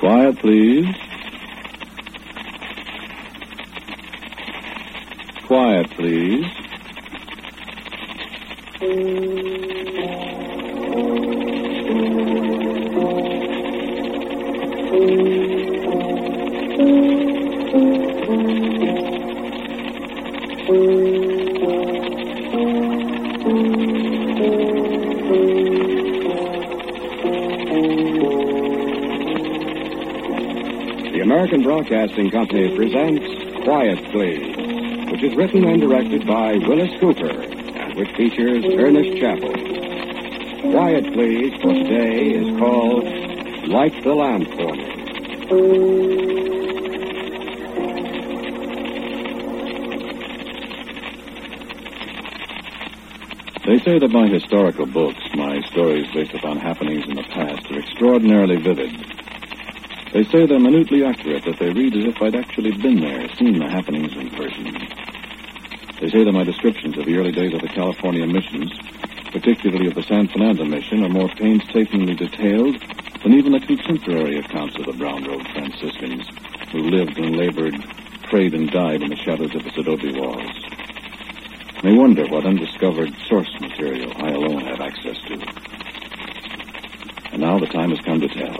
Quiet, please. Quiet, please. The American Broadcasting Company presents Quiet Please, which is written and directed by Willis Cooper, and which features Ernest Chappell. Quiet Please for today is called Light the Lamp for Me. They say that my historical books, my stories based upon happenings in the past, are extraordinarily vivid. They say they're minutely accurate, that they read as if I'd actually been there, seen the happenings in person. They say that my descriptions of the early days of the California missions, particularly of the San Fernando mission, are more painstakingly detailed than even the contemporary accounts of the brown robed Franciscans who lived and labored, prayed and died in the shadows of its adobe walls. They wonder what undiscovered source material I alone have access to. And now the time has come to tell.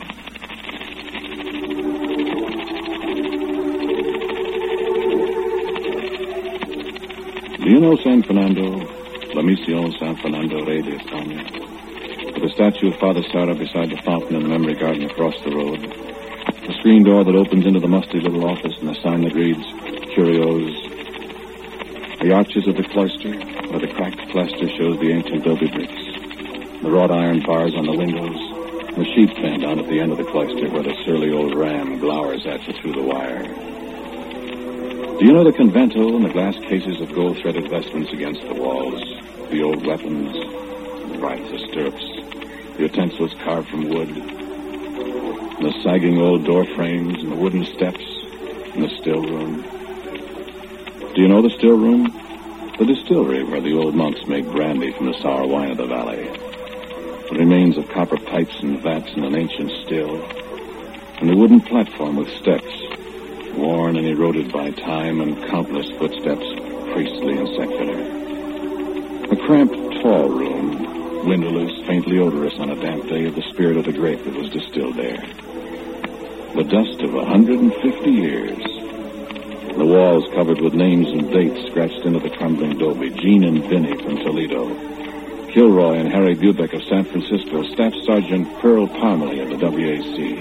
Do you know San Fernando, La Misión San Fernando Rey de España? With the statue of Father Sarah beside the fountain in the memory garden across the road. The screen door that opens into the musty little office and the sign that reads, Curios. The arches of the cloister, where the cracked plaster shows the ancient adobe bricks. The wrought iron bars on the windows. The sheep pen down at the end of the cloister where the surly old ram glowers at you through the wire. Do you know the convento and the glass cases of gold-threaded vestments against the walls? The old weapons, the bridles of stirrups, the utensils carved from wood, and the sagging old door frames and the wooden steps and the still room. Do you know the still room? The distillery where the old monks make brandy from the sour wine of the valley. The remains of copper pipes and vats in an ancient still, and the wooden platform with steps, worn and eroded by time and countless footsteps, priestly and secular. A cramped, tall room, windowless, faintly odorous on a damp day of the spirit of the grape that was distilled there. The dust of 150 years. The walls covered with names and dates scratched into the crumbling adobe. Gene and Vinny from Toledo. Kilroy and Harry Bubeck of San Francisco. Staff Sergeant Pearl Parmalee of the WAC.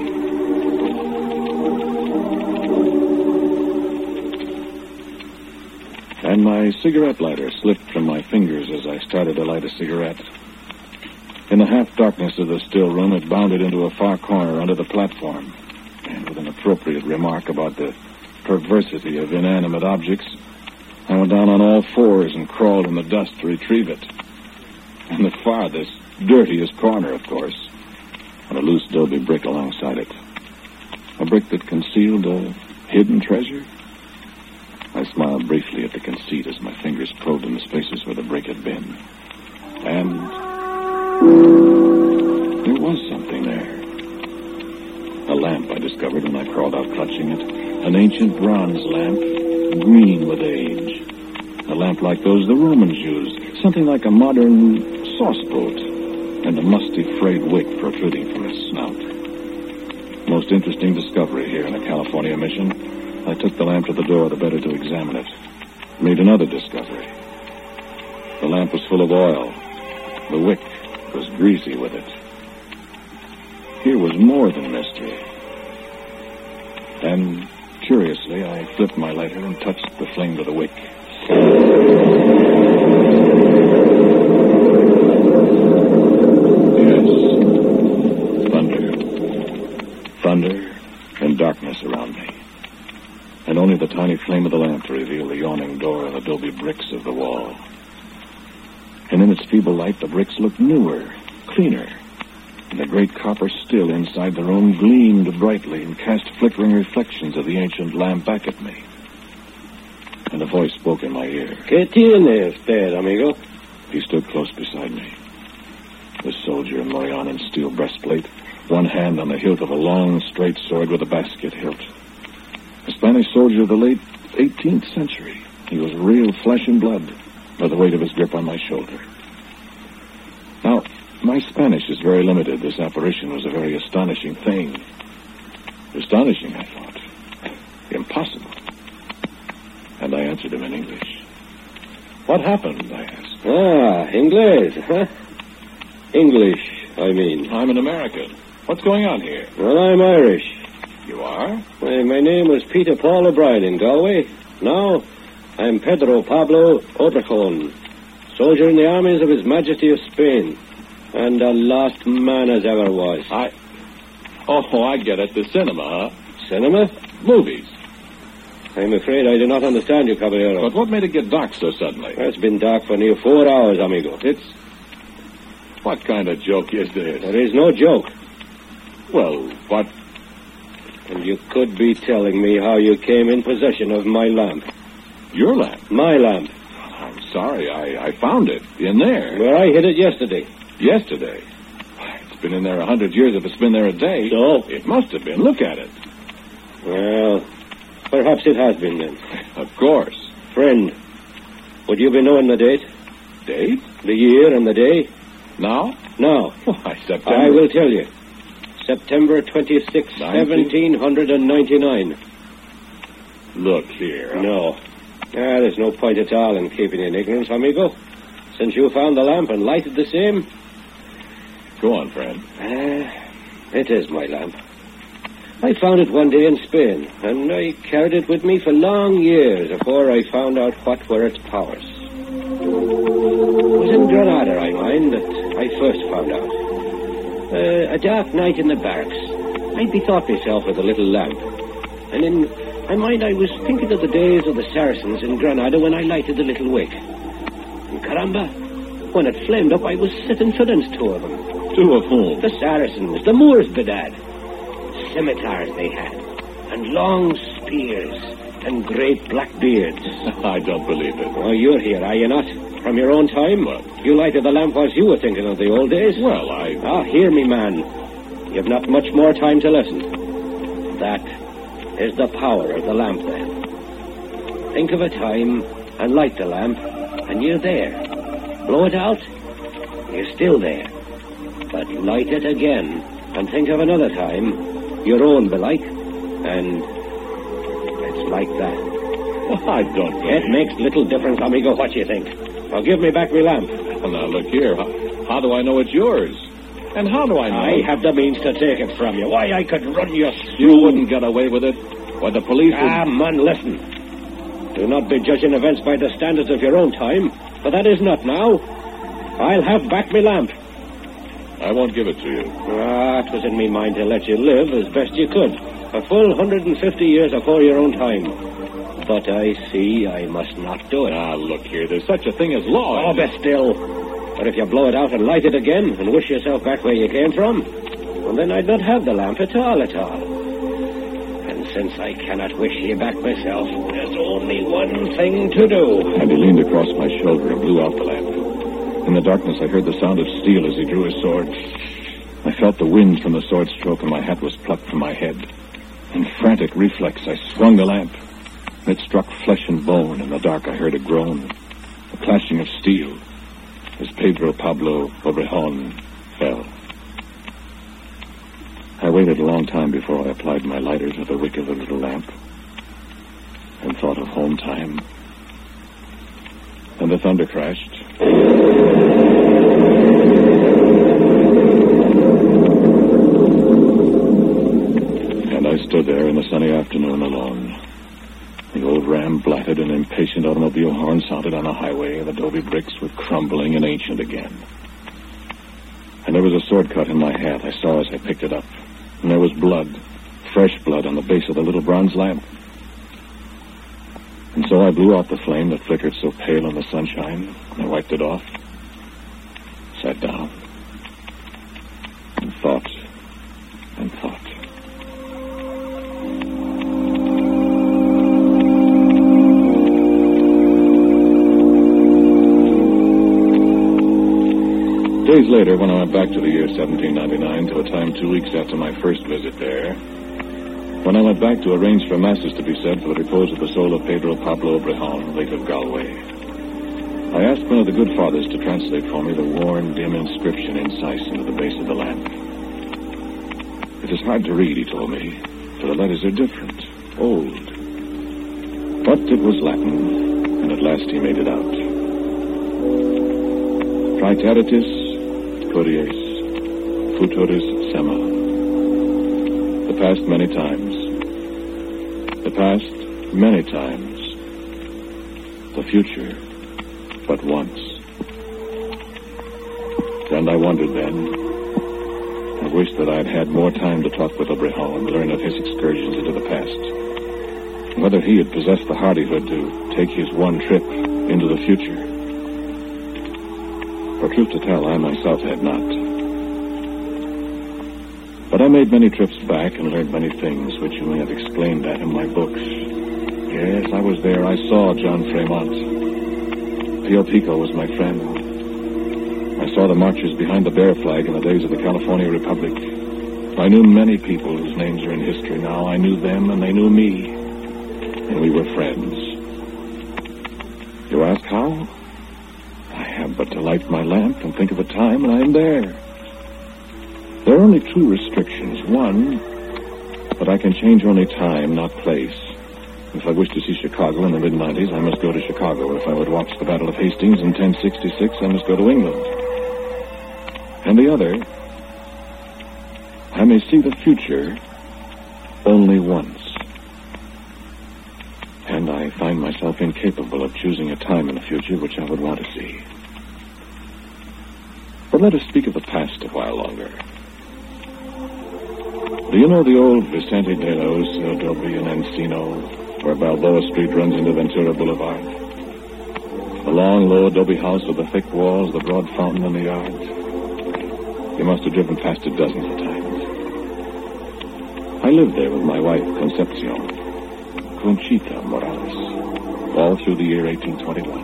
And my cigarette lighter slipped from my fingers as I started to light a cigarette. In the half-darkness of the still room, it bounded into a far corner under the platform. And with an appropriate remark about the perversity of inanimate objects, I went down on all fours and crawled in the dust to retrieve it. In the farthest, dirtiest corner, of course, and a loose adobe brick alongside it. A brick that concealed a hidden treasure. I smiled briefly at the conceit as my fingers probed in the spaces where the brick had been. And there was something there. A lamp I discovered when I crawled out clutching it. An ancient bronze lamp, green with age. A lamp like those the Romans used. Something like a modern sauce boat. And a musty frayed wick protruding from its snout. Most interesting discovery here in the California mission. I took the lamp to the door, the better to examine it. Made another discovery. The lamp was full of oil. The wick was greasy with it. Here was more than mystery. And, curiously, I flipped my lighter and touched the flame to the wick. Yes. Thunder and darkness around me. And only the tiny flame of the lamp to reveal the yawning door and adobe bricks of the wall. And in its feeble light, the bricks looked newer, cleaner. And the great copper still inside the room gleamed brightly and cast flickering reflections of the ancient lamp back at me. And a voice spoke in my ear. ¿Qué tiene usted, amigo? He stood close beside me. The soldier in Morion and steel breastplate, one hand on the hilt of a long, straight sword with a basket hilt. A Spanish soldier of the late 18th century. He was real flesh and blood by the weight of his grip on my shoulder. Now, my Spanish is very limited. This apparition was a very astonishing thing. Astonishing, I thought. Impossible. And I answered him in English. What happened, I asked. English, huh? English, I mean. I'm an American. What's going on here? Well, I'm Irish. You are? My name was Peter Paul O'Brien in Galway. Now, I'm Pedro Pablo Obregon, soldier in the armies of His Majesty of Spain, and a lost man as ever was. Oh, I get it. The cinema, huh? Cinema? Movies. I'm afraid I do not understand you, Caballero. But what made it get dark so suddenly? It's been dark for near 4 hours, amigo. What kind of joke is this? There is no joke. Well, what? And you could be telling me how you came in possession of my lamp. Your lamp? My lamp. I'm sorry. I found it in there. Where I hid it yesterday. Yesterday? It's been in there 100 years if it's been there a day. So? It must have been. Look at it. Well, perhaps it has been then. Of course. Friend, would you be knowing the date? Date? The year and the day? Now? Now. Why, September. I will tell you. September 26, 1799. Look here. No. There's no point at all in keeping in ignorance, amigo. Since you found the lamp and lighted the same. Go on, friend. It is my lamp. I found it one day in Spain, and I carried it with me for long years before I found out what were its powers. It was in Granada, I mind, that I first found out. A dark night in the barracks, I bethought myself of the little lamp. And in my mind I was thinking of the days of the Saracens in Granada when I lighted the little wick. And caramba, when it flamed up, I was sitting for instance, two of them. Two of whom? The Saracens, the Moors, bedad. Scimitars they had, and long spears, and great black beards. I don't believe it. Oh, you're here, are you not? From your own time? What? You lighted the lamp whilst you were thinking of the old days? Well, hear me, man. You've not much more time to listen. That is the power of the lamp, then. Think of a time and light the lamp, and you're there. Blow it out, you're still there. But light it again, and think of another time, your own belike, and it's like that. Well, I don't believe it. Makes little difference, amigo, what you think. Now give me back my lamp. Now, look here. How do I know it's yours? And how do I know? I have the means to take it from you. Why, I could run you through. You wouldn't get away with it? Why, the police would... man, listen. Do not be judging events by the standards of your own time, for that is not now. I'll have back my lamp. I won't give it to you. It was in me mind to let you live as best you could. A full 150 years afore your own time. But I see I must not do it. Look here, there's such a thing as law. Oh, be still. But if you blow it out and light it again and wish yourself back where you came from, well, then I'd not have the lamp at all. And since I cannot wish you back myself, there's only one thing to do. And he leaned across my shoulder and blew out the lamp. In the darkness, I heard the sound of steel as he drew his sword. I felt the wind from the sword stroke, and my hat was plucked from my head. In frantic reflex, I swung the lamp. It struck flesh and bone. In the dark, I heard a groan, a clashing of steel, as Pedro Pablo Obregon fell. I waited a long time before I applied my lighter to the wick of the little lamp, and thought of home time. And the thunder crashed. And I stood there in the sunny afternoon alone. The old ram blatted, and impatient automobile horn sounded on a highway. The adobe bricks were crumbling and ancient again. And there was a sword cut in my hat. I saw as I picked it up. And there was blood, fresh blood, on the base of the little bronze lamp. And so I blew out the flame that flickered so pale in the sunshine. I wiped it off, sat down, and thought and thought. Do days later, when I went back to the year 1799, to a time 2 weeks after my first visit there, when I went back to arrange for masses to be said for the repose of the soul of Pedro Pablo Obrejon, late of Galway, I asked one of the good fathers to translate for me the worn, dim inscription incise into the base of the lamp. It is hard to read, he told me, for the letters are different, old. But it was Latin, and at last he made it out. Praeteritis Curies Futuris Sema. The past many times. The past many times. The future but once. And I wondered then. I wished that I'd had more time to talk with Obrejon and learn of his excursions into the past. And whether he had possessed the hardihood to take his one trip into the future. For truth to tell, I myself had not. But I made many trips back and learned many things which you may have explained at in my books. Yes, I was there. I saw John Fremont. Pio Pico was my friend. I saw the marchers behind the bear flag in the days of the California Republic. I knew many people whose names are in history now. I knew them and they knew me. And we were friends. You ask how? I have but to light my lamp and think of a time and I am there. There are only two restrictions. One, that I can change only time, not place. If I wish to see Chicago in the mid-90s, I must go to Chicago. If I would watch the Battle of Hastings in 1066, I must go to England. And the other, I may see the future only once. And I find myself incapable of choosing a time in the future which I would want to see. But let us speak of the past a while longer. Do you know the old Vicente de los Adobe in Encino, where Balboa Street runs into Ventura Boulevard? The long, low adobe house with the thick walls, the broad fountain in the yard. You must have driven past it dozens of times. I lived there with my wife, Concepcion, Conchita Morales, all through the year 1821.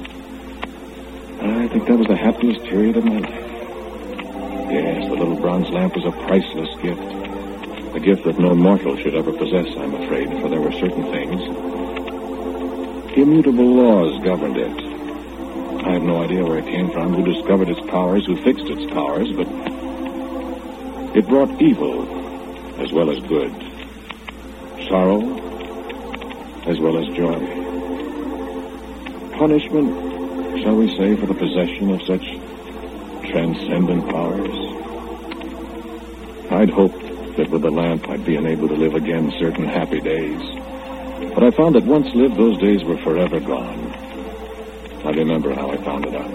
I think that was the happiest period of my life. Yes, the little bronze lamp was a priceless gift. A gift that no mortal should ever possess, I'm afraid, for there were certain things. Immutable laws governed it. I have no idea where it came from, who discovered its powers, who fixed its powers, but it brought evil as well as good. Sorrow as well as joy. Punishment, shall we say, for the possession of such transcendent powers. I'd hoped that with the lamp I'd be enabled to live again certain happy days. But I found that once lived, those days were forever gone. I remember how I found it out.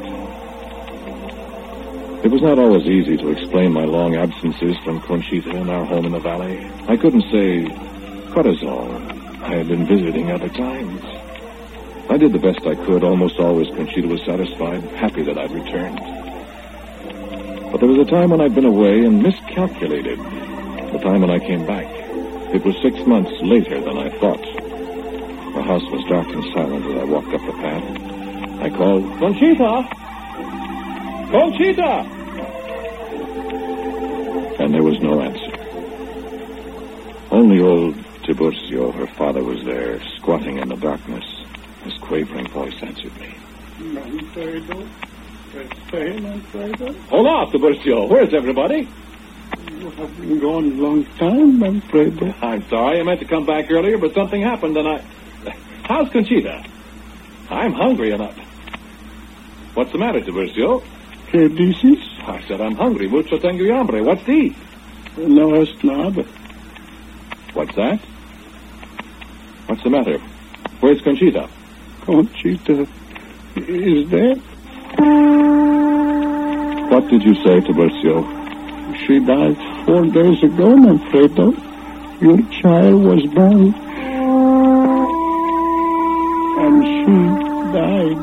It was not always easy to explain my long absences from Conchita and our home in the valley. I couldn't say, Corazon, I had been visiting other times. I did the best I could. Almost always Conchita was satisfied, happy that I'd returned. But there was a time when I'd been away and miscalculated. The time when I came back. It was 6 months later than I thought. The house was dark and silent as I walked up the path. I called, Conchita! Conchita! And there was no answer. Only old Tiburcio, her father, was there, squatting in the darkness. His quavering voice answered me. Manfredo? Hold off, Tiburcio. Where's everybody? You have been gone a long time, Manfredo. I'm sorry. I meant to come back earlier, but something happened, and How's Conchita? I'm hungry enough. What's the matter, Tiburcio? ¿Qué dices? I said I'm hungry. Mucho tengo hambre. What's to eat? No es nada. What's that? What's the matter? Where's Conchita? Conchita is dead. What did you say, Tiburcio? She died 4 days ago, Manfredo. Your child was born. And she died.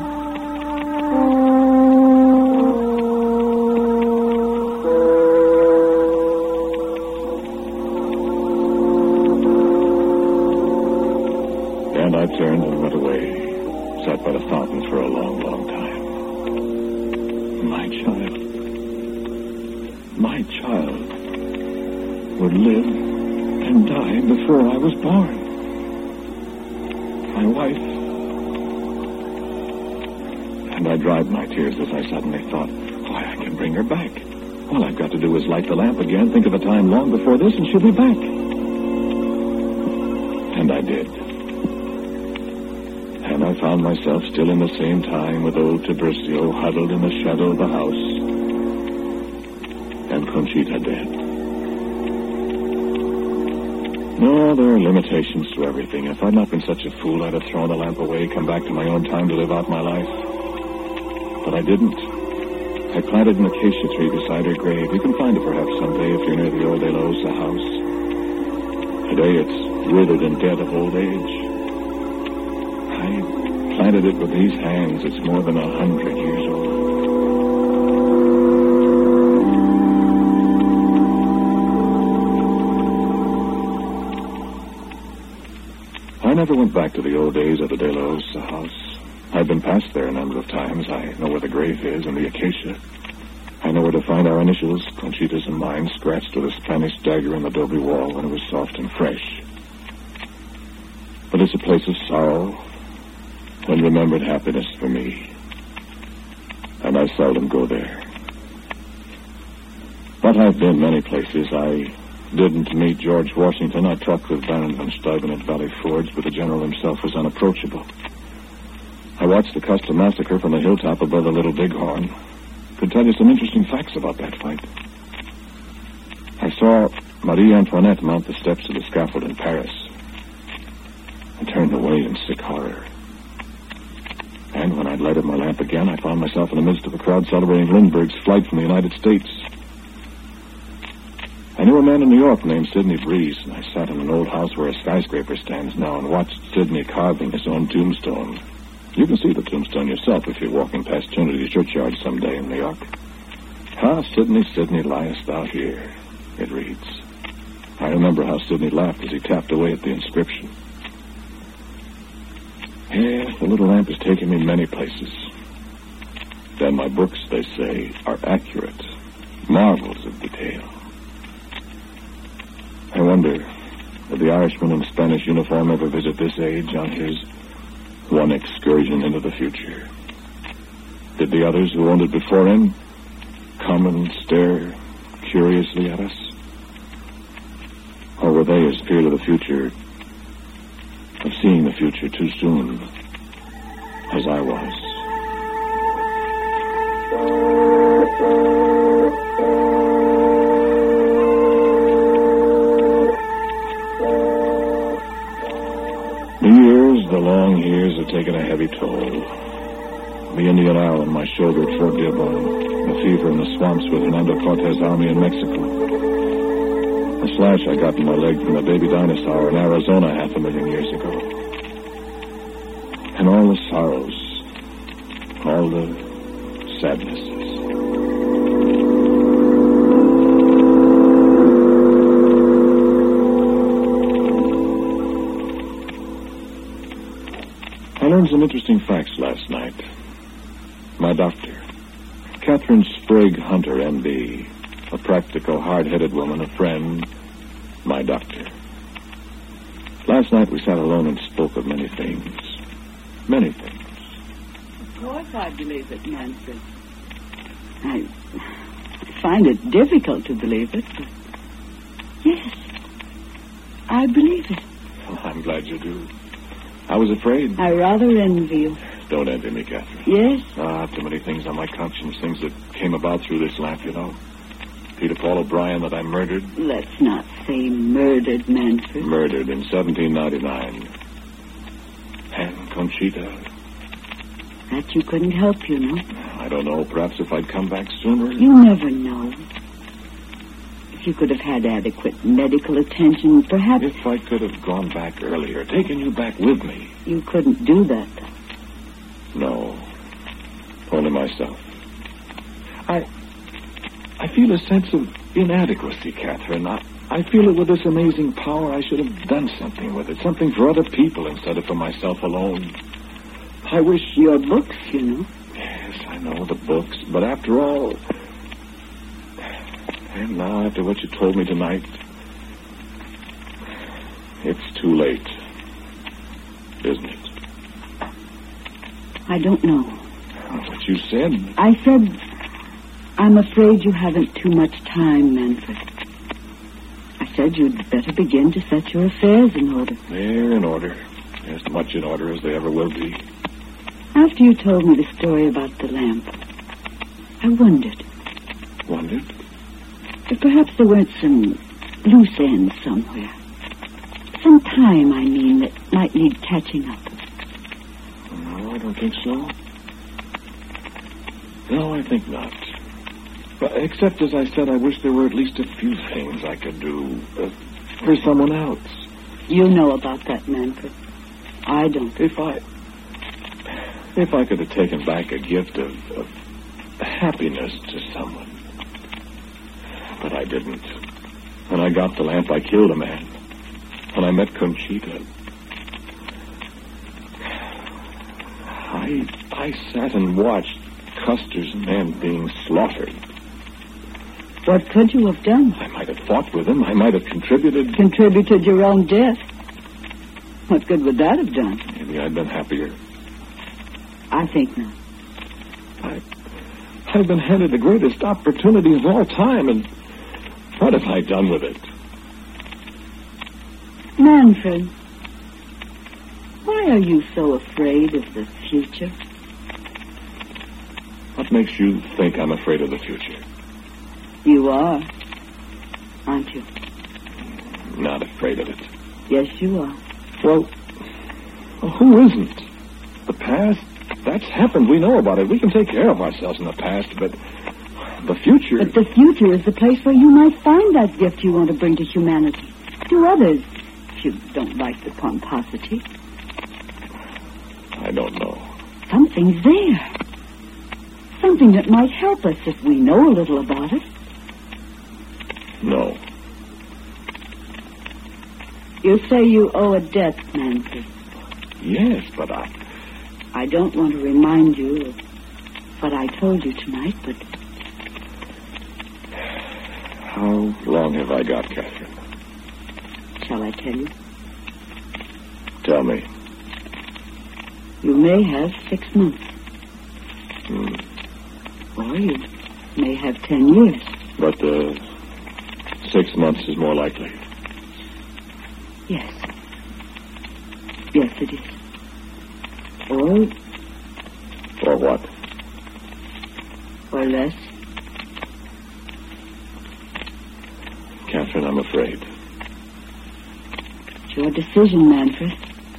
And I turned and went away. Sat by the fountain for a long, long time. My child. my child would live and die before I was born. My wife. And I dried my tears as I suddenly thought, why, I can bring her back. All I've got to do is light the lamp again, think of a time long before this, and she'll be back. And I did. And I found myself still in the same time with old Tiburcio huddled in the shadow of the house, and Conchita dead. No, there are limitations to everything. If I'd not been such a fool, I'd have thrown the lamp away, come back to my own time to live out my life. But I didn't. I planted an acacia tree beside her grave. You can find it perhaps someday if you're near the old De La Osa house. Today it's withered and dead of old age. I planted it with these hands. It's more than 100 years old. I never went back to the old days of the De La Osa house. I've been past there a number of times. I know where the grave is and the acacia. I know where to find our initials, Conchita's and mine, scratched with a Spanish dagger in the adobe wall when it was soft and fresh. But it's a place of sorrow and remembered happiness for me. And I seldom go there. But I've been many places. I didn't meet George Washington. I talked with Baron von Steuben at Valley Forge, but the general himself was unapproachable. I watched the Custer massacre from the hilltop above the Little Bighorn. Could tell you some interesting facts about that fight. I saw Marie Antoinette mount the steps of the scaffold in Paris. I turned away in sick horror. And when I'd lighted my lamp again, I found myself in the midst of a crowd celebrating Lindbergh's flight from the United States. I knew a man in New York named Sidney Breeze, and I sat in an old house where a skyscraper stands now and watched Sidney carving his own tombstone. You can see the tombstone yourself if you're walking past Trinity Churchyard someday in New York. Ah, Sidney, Sidney, liest thou here, it reads. I remember how Sidney laughed as he tapped away at the inscription. Yes, the little lamp has taken me many places. Then my books, they say, are accurate. Marvels of detail. I wonder, did the Irishman in Spanish uniform ever visit this age on his one excursion into the future? Did the others who owned it before him come and stare curiously at us? Or were they as feared of the future, of seeing the future too soon, as I was? The long years have taken a heavy toll. The Indian arrow in my shoulder at Fort Dearborn, the fever in the swamps with Hernando Cortez' army in Mexico, the slash I got in my leg from the baby dinosaur in Arizona 500,000 years ago, and all the sorrows, all the sadnesses. I learned some interesting facts last night. My doctor, Catherine Sprague Hunter, M.D., a practical, hard-headed woman, a friend, my doctor. Last night we sat alone and spoke of many things. Many things. Of course I believe it, Manfred. I find it difficult to believe it, but yes, I believe it. Well, I'm glad you do. I was afraid. I rather envy you. Don't envy me, Catherine. Yes? Too many things on my conscience, things that came about through this lamp, you know. Peter Paul O'Brien that I murdered. Let's not say murdered, Manfred. Murdered in 1799. And Conchita. That you couldn't help, you know. I don't know. Perhaps if I'd come back sooner. You never know. If you could have had adequate medical attention, perhaps... If I could have gone back earlier, taken you back with me. You couldn't do that, though. No. Only myself. I feel a sense of inadequacy, Catherine. I feel that with this amazing power, I should have done something with it. Something for other people instead of for myself alone. I wish... Your books, you know. Yes, I know, the books. But after all... And now, after what you told me tonight, it's too late, isn't it? I don't know. What you said. I said, I'm afraid you haven't too much time, Manfred. I said you'd better begin to set your affairs in order. They're in order. As much in order as they ever will be. After you told me the story about the lamp, I wondered. Wondered? If perhaps there weren't some loose ends somewhere. Some time, I mean, that might need catching up. No, I don't think so. No, I think not. But except, as I said, I wish there were at least a few things I could do for someone else. You know about that, Manfred. I don't. If I could have taken back a gift of happiness to someone. But I didn't. When I got the lamp, I killed a man. When I met Conchita, I sat and watched Custer's men being slaughtered. What could you have done? I might have fought with him. I might have contributed. Contributed your own death? What good would that have done? Maybe I'd been happier. I think not. I've been handed the greatest opportunity of all time, and what have I done with it? Manfred, why are you so afraid of the future? What makes you think I'm afraid of the future? You are, aren't you? Not afraid of it. Yes, you are. Well, who isn't? The past, that's happened. We know about it. We can take care of ourselves in the past, but the future... But the future is the place where you might find that gift you want to bring to humanity. To others, if you don't like the pomposity. I don't know. Something's there. Something that might help us if we know a little about it. No. You say you owe a debt, Manfred. Yes, but I don't want to remind you of what I told you tonight, but... How long have I got, Catherine? Shall I tell you? Tell me. You may have 6 months. Hmm. Or you may have 10 years. But 6 months is more likely. Yes. Yes, it is. Or what? Or less. Catherine, I'm afraid. It's your decision, Manfred.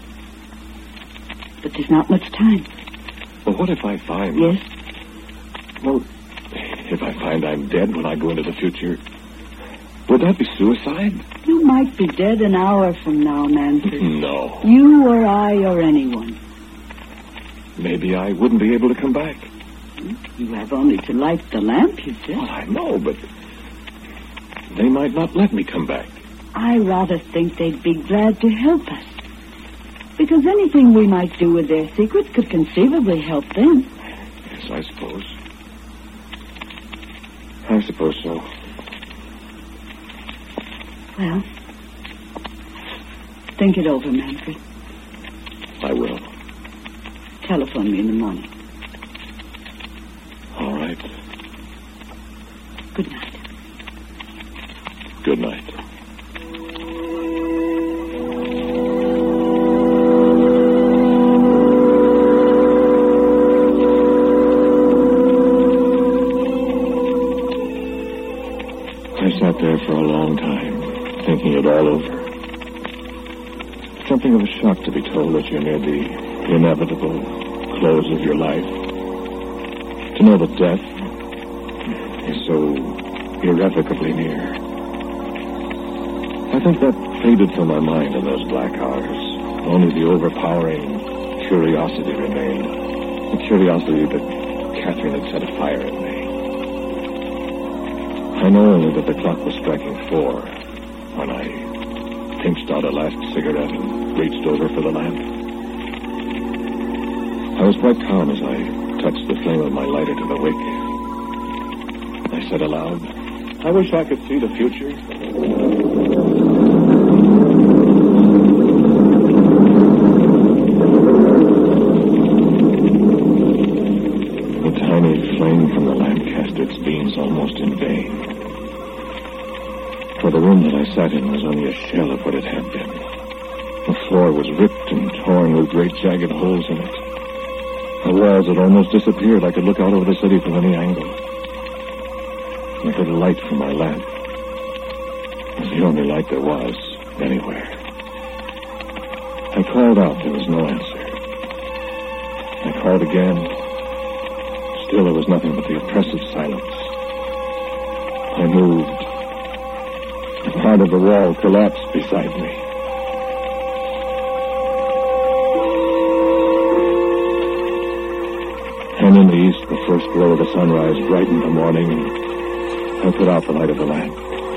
But there's not much time. Well, what if I find... Yes? Well, if I find I'm dead when I go into the future, would that be suicide? You might be dead an hour from now, Manfred. No. You or I or anyone. Maybe I wouldn't be able to come back. You have only to light the lamp, you said. Well, I know, but they might not let me come back. I rather think they'd be glad to help us. Because anything we might do with their secrets could conceivably help them. Yes, I suppose. I suppose so. Well, think it over, Manfred. I will. Telephone me in the morning. All right. Good night. Good night. I sat there for a long time, thinking it all over. Something of a shock to be told that you're near the inevitable close of your life. To know that death is so irrevocably near. I think that faded from my mind in those black hours. Only the overpowering curiosity remained. The curiosity that Catherine had set afire in me. I know only that the clock was striking 4 when I pinched out a last cigarette and reached over for the lamp. I was quite calm as I touched the flame of my lighter to the wick. I said aloud, I wish I could see the future. The tiny flame from the lamp cast its beams almost in vain. For the room that I sat in was only a shell of what it had been. The floor was ripped and torn with great jagged holes in it. The walls had almost disappeared. I could look out over the city from any angle. I heard a light from my lamp. It was the only light there was anywhere. I called out. There was no answer. I called again. Still there was nothing but the oppressive silence. I moved. A part of the wall collapsed beside me. And in the east, the first glow of the sunrise brightened the morning. I put out the light of the lamp.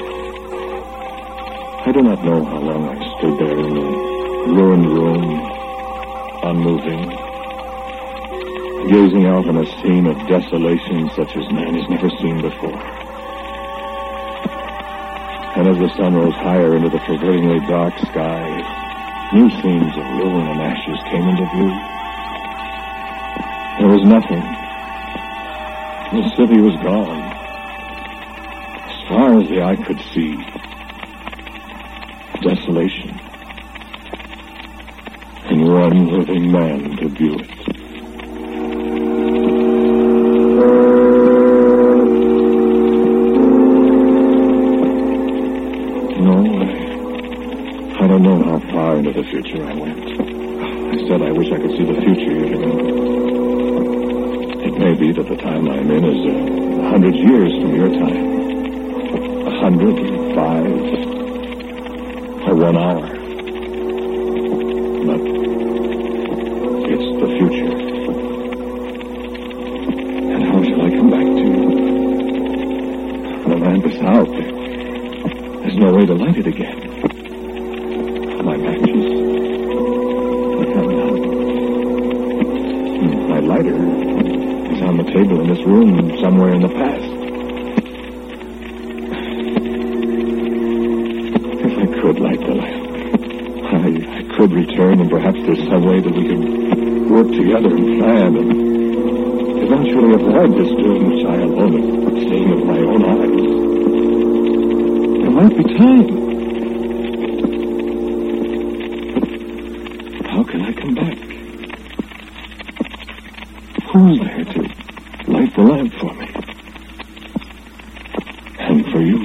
I do not know how long I stood there in the ruined room, unmoving, gazing out on a scene of desolation such as man has never seen before. And as the sun rose higher into the pervertingly dark sky, new scenes of ruin and ashes came into view. There was nothing. The city was gone. As far as the eye could see, desolation. And one living man to view it. No, I don't know how far into the future I went. I said I wish I could see the future you live in. It may be that the time I'm in is 100 years from your time. 105 or 1 hour. But it's the future. And how shall I come back to you? The lamp is out. There's no way to light it again. My matches. I have none. My lighter is on the table in this room somewhere in the past. If I could light the lamp, I could return, and perhaps there's some way that we could work together and plan and eventually avoid this doom which I alone have seen with my own eyes. There might be time. How can I come back? Who's there to light the lamp for me? And for you?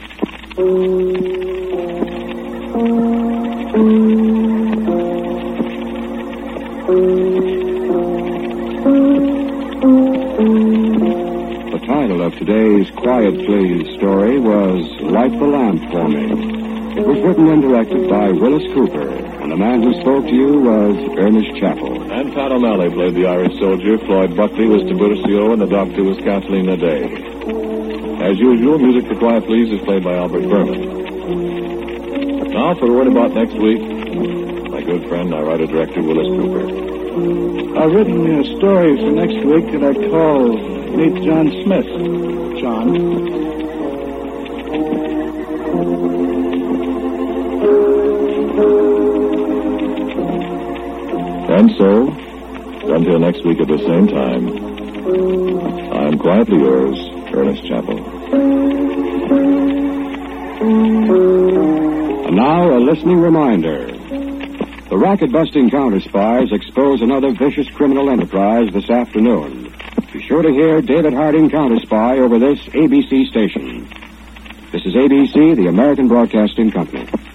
The title of today's Quiet Please story was Light the Lamp for Me. It was written and directed by Willis Cooper, and the man who spoke to you was Ernest Chappell. And Pat O'Malley played the Irish soldier. Floyd Buckley was Tiburcio, and the doctor was Kathleen Naday. As usual, music for Quiet Please is played by Albert Berman. Now for a word about next week, my good friend, our writer-director, Willis Cooper. I've written a story for next week that I call Meet John Smith. John. And so, until next week at the same time, I'm quietly yours, Ernest Chappell. And now, a listening reminder. The racket-busting counter-spies expose another vicious criminal enterprise this afternoon. Be sure to hear David Harding Counter-Spy over this ABC station. This is ABC, the American Broadcasting Company.